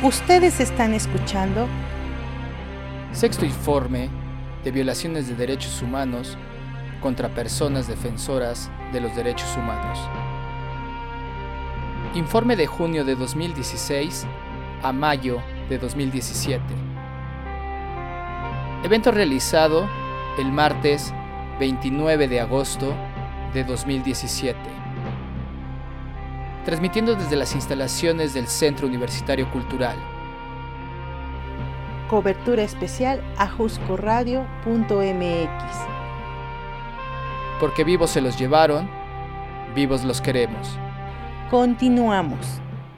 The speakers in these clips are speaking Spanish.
Ustedes están escuchando Sexto informe de violaciones de derechos humanos contra personas defensoras de los derechos humanos. Informe de junio de 2016 a mayo de 2017. Evento realizado el martes 29 de agosto de 2017. Transmitiendo desde las instalaciones del Centro Universitario Cultural. cobertura especial a juscoradio.mx. Porque vivos se los llevaron, vivos los queremos. Continuamos.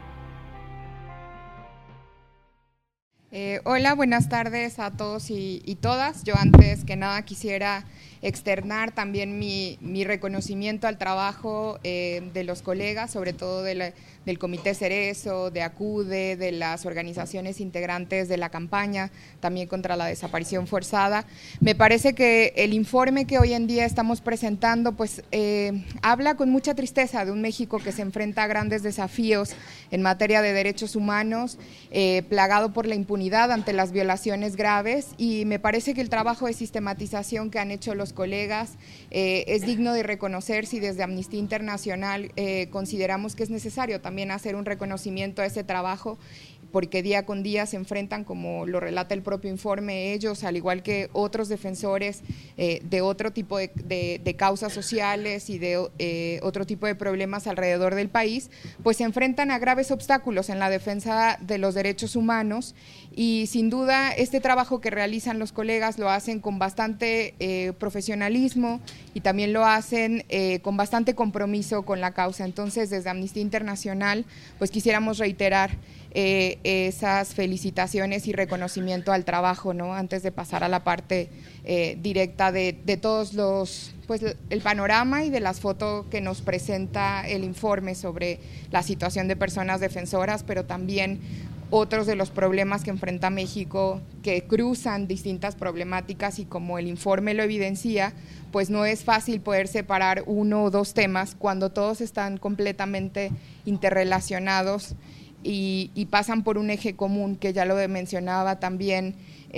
Hola, buenas tardes a todos y todas. Yo antes que nada quisiera externar también mi reconocimiento al trabajo de los colegas, sobre todo del Comité Cerezo, de ACUDE, de las organizaciones integrantes de la campaña, también contra la desaparición forzada. Me parece que el informe que hoy en día estamos presentando pues habla con mucha tristeza de un México que se enfrenta a grandes desafíos en materia de derechos humanos, plagado por la impunidad ante las violaciones graves, y me parece que el trabajo de sistematización que han hecho los colegas es digno de reconocerse, y desde Amnistía Internacional consideramos que es necesario también hacer un reconocimiento a ese trabajo, porque día con día se enfrentan, como lo relata el propio informe, ellos, al igual que otros defensores de otro tipo de causas sociales y de otro tipo de problemas alrededor del país, pues se enfrentan a graves obstáculos en la defensa de los derechos humanos, y sin duda este trabajo que realizan los colegas lo hacen con bastante profesionalismo, y también lo hacen con bastante compromiso con la causa. Entonces, desde Amnistía Internacional, pues quisiéramos reiterar esas felicitaciones y reconocimiento al trabajo, ¿no? Antes de pasar a la parte directa de todos los, pues el panorama y de las fotos que nos presenta el informe sobre la situación de personas defensoras, pero también otros de los problemas que enfrenta México, que cruzan distintas problemáticas, y como el informe lo evidencia, pues no es fácil poder separar uno o dos temas cuando todos están completamente interrelacionados y pasan por un eje común, que ya lo mencionaba también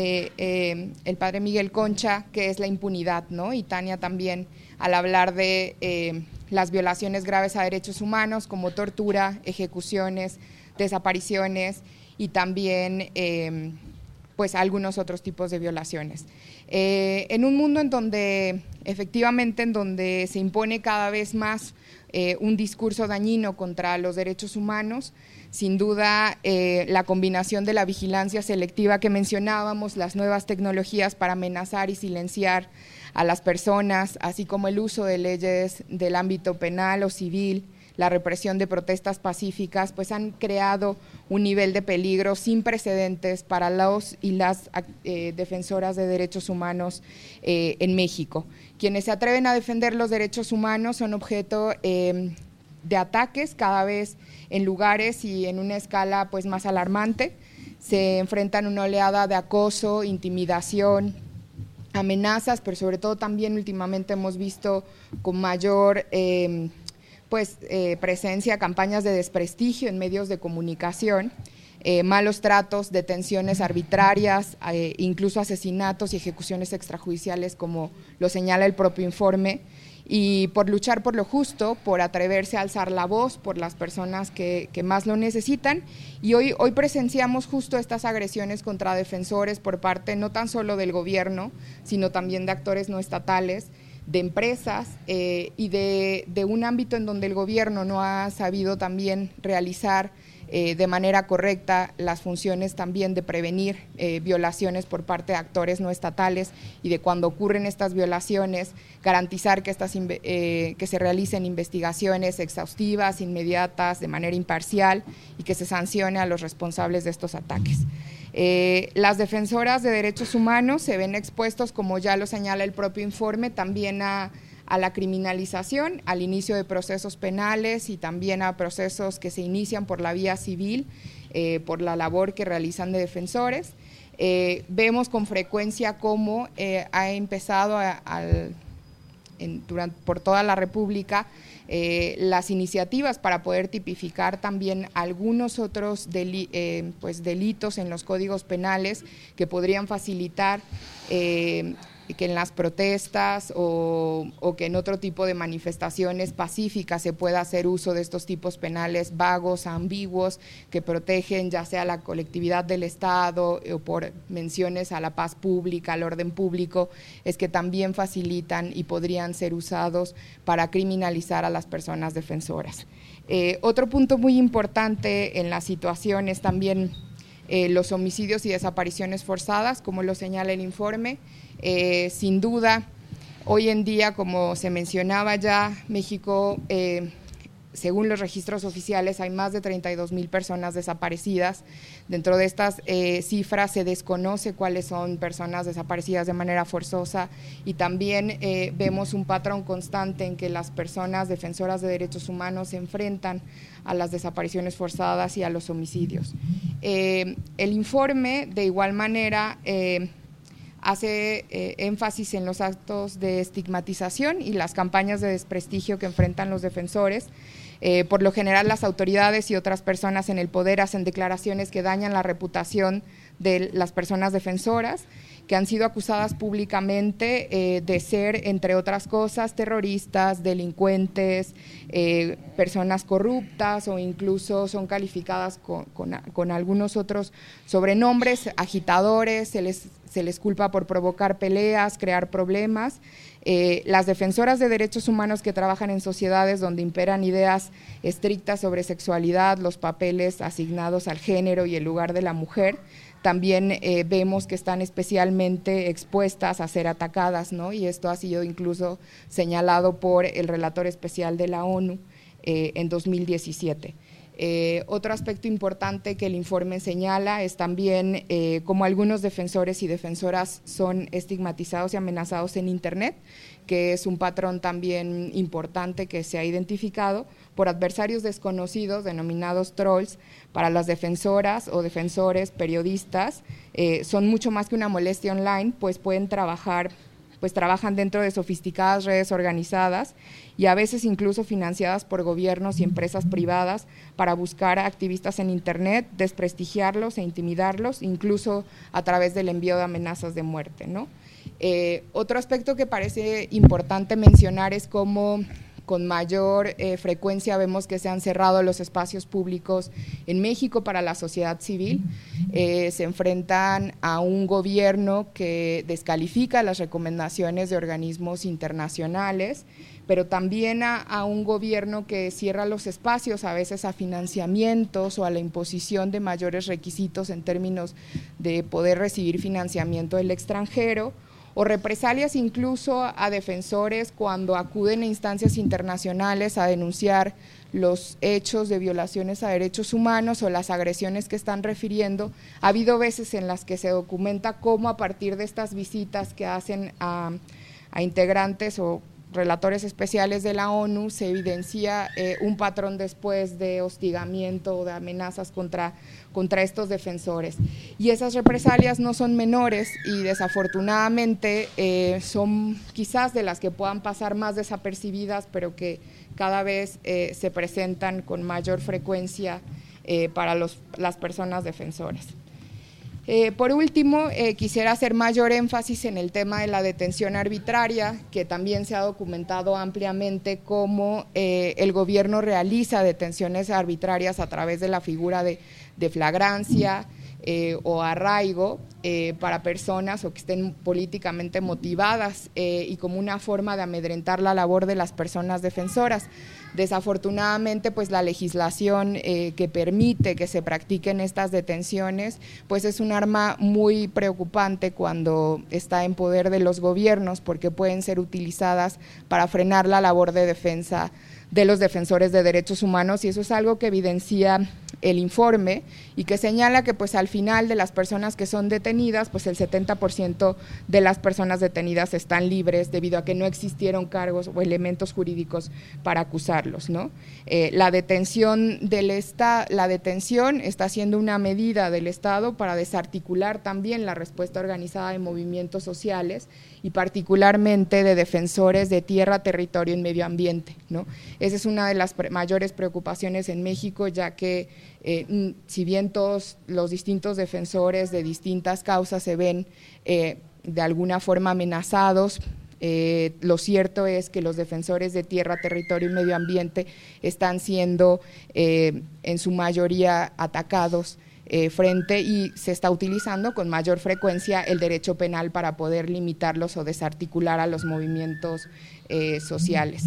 el padre Miguel Concha, que es la impunidad, ¿no? Y Tania también, al hablar de las violaciones graves a derechos humanos, como tortura, ejecuciones, desapariciones y también pues algunos otros tipos de violaciones. En un mundo en donde efectivamente se impone cada vez más un discurso dañino contra los derechos humanos, sin duda la combinación de la vigilancia selectiva que mencionábamos, las nuevas tecnologías para amenazar y silenciar a las personas, así como el uso de leyes del ámbito penal o civil, la represión de protestas pacíficas, pues han creado un nivel de peligro sin precedentes para los y las defensoras de derechos humanos en México. Quienes se atreven a defender los derechos humanos son objeto de ataques cada vez en lugares y en una escala pues más alarmante. Se enfrentan a una oleada de acoso, intimidación, amenazas, pero sobre todo también últimamente hemos visto con mayor presencia campañas de desprestigio en medios de comunicación, malos tratos, detenciones arbitrarias, incluso asesinatos y ejecuciones extrajudiciales, como lo señala el propio informe, y por luchar por lo justo, por atreverse a alzar la voz por las personas que más lo necesitan. Y hoy presenciamos justo estas agresiones contra defensores por parte no tan solo del gobierno, sino también de actores no estatales, de empresas y de un ámbito en donde el gobierno no ha sabido también realizar de manera correcta las funciones también de prevenir violaciones por parte de actores no estatales, y de cuando ocurren estas violaciones garantizar que que se realicen investigaciones exhaustivas, inmediatas, de manera imparcial, y que se sancione a los responsables de estos ataques. Las defensoras de derechos humanos se ven expuestos, como ya lo señala el propio informe, también a la criminalización, al inicio de procesos penales y también a procesos que se inician por la vía civil, por la labor que realizan de defensores. Vemos con frecuencia cómo ha empezado por toda la República las iniciativas para poder tipificar también algunos otros delitos en los códigos penales que podrían facilitar que en las protestas o que en otro tipo de manifestaciones pacíficas se pueda hacer uso de estos tipos penales vagos, ambiguos, que protegen ya sea la colectividad del Estado o por menciones a la paz pública, al orden público, es que también facilitan y podrían ser usados para criminalizar a las personas defensoras. Otro punto muy importante en la situación es también los homicidios y desapariciones forzadas, como lo señala el informe. Sin duda, hoy en día, como se mencionaba ya, México, según los registros oficiales, hay más de 32,000 personas desaparecidas. Dentro de estas cifras se desconoce cuáles son personas desaparecidas de manera forzosa y también vemos un patrón constante en que las personas defensoras de derechos humanos se enfrentan a las desapariciones forzadas y a los homicidios. El informe, de igual manera, hace énfasis en los actos de estigmatización y las campañas de desprestigio que enfrentan los defensores. Por lo general, las autoridades y otras personas en el poder hacen declaraciones que dañan la reputación de las personas defensoras, que han sido acusadas públicamente de ser, entre otras cosas, terroristas, delincuentes, personas corruptas o incluso son calificadas con algunos otros sobrenombres, agitadores, se les culpa por provocar peleas, crear problemas. Las defensoras de derechos humanos que trabajan en sociedades donde imperan ideas estrictas sobre sexualidad, los papeles asignados al género y el lugar de la mujer, también vemos que están especialmente expuestas a ser atacadas, ¿no? Y esto ha sido incluso señalado por el relator especial de la ONU en 2017. Otro aspecto importante que el informe señala es también cómo algunos defensores y defensoras son estigmatizados y amenazados en Internet, que es un patrón también importante que se ha identificado por adversarios desconocidos denominados trolls. Para las defensoras o defensores, periodistas, son mucho más que una molestia online, pues trabajan dentro de sofisticadas redes organizadas y a veces incluso financiadas por gobiernos y empresas privadas para buscar a activistas en Internet, desprestigiarlos e intimidarlos, incluso a través del envío de amenazas de muerte, ¿no? Otro aspecto que parece importante mencionar es cómo con mayor frecuencia vemos que se han cerrado los espacios públicos en México para la sociedad civil. Se enfrentan a un gobierno que descalifica las recomendaciones de organismos internacionales, pero también a un gobierno que cierra los espacios a veces a financiamientos o a la imposición de mayores requisitos en términos de poder recibir financiamiento del extranjero, o represalias incluso a defensores cuando acuden a instancias internacionales a denunciar los hechos de violaciones a derechos humanos o las agresiones que están refiriendo. Ha habido veces en las que se documenta cómo a partir de estas visitas que hacen a integrantes o relatores especiales de la ONU se evidencia un patrón después de hostigamiento o de amenazas contra estos defensores. Y esas represalias no son menores y desafortunadamente son quizás de las que puedan pasar más desapercibidas, pero que cada vez se presentan con mayor frecuencia para las personas defensoras. Por último, quisiera hacer mayor énfasis en el tema de la detención arbitraria, que también se ha documentado ampliamente cómo el gobierno realiza detenciones arbitrarias a través de la figura de flagrancia o arraigo para personas o que estén políticamente motivadas y como una forma de amedrentar la labor de las personas defensoras. Desafortunadamente, pues la legislación que permite que se practiquen estas detenciones, pues es un arma muy preocupante cuando está en poder de los gobiernos, porque pueden ser utilizadas para frenar la labor de defensa de los defensores de derechos humanos, y eso es algo que evidencia el informe y que señala que pues al final de las personas que son detenidas, pues el 70% de las personas detenidas están libres debido a que no existieron cargos o elementos jurídicos para acusarlos, ¿no? La detención está siendo una medida del Estado para desarticular también la respuesta organizada de movimientos sociales y particularmente de defensores de tierra, territorio y medio ambiente, ¿no? Esa es una de las mayores preocupaciones en México, ya que si bien todos los distintos defensores de distintas causas se ven de alguna forma amenazados, lo cierto es que los defensores de tierra, territorio y medio ambiente están siendo en su mayoría atacados frente y se está utilizando con mayor frecuencia el derecho penal para poder limitarlos o desarticular a los movimientos sociales.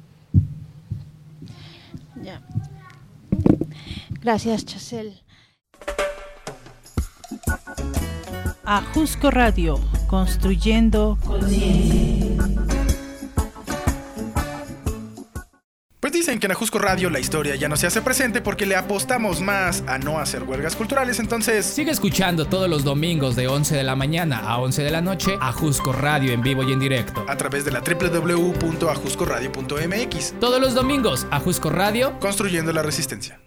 Ya. Gracias, Chacel. Ajusco Radio, construyendo conciencia. Pues dicen que en Ajusco Radio la historia ya no se hace presente porque le apostamos más a no hacer huelgas culturales, entonces... Sigue escuchando todos los domingos de 11 de la mañana a 11 de la noche Ajusco Radio en vivo y en directo. A través de la www.ajuscoradio.mx. Todos los domingos, Ajusco Radio. Construyendo la resistencia.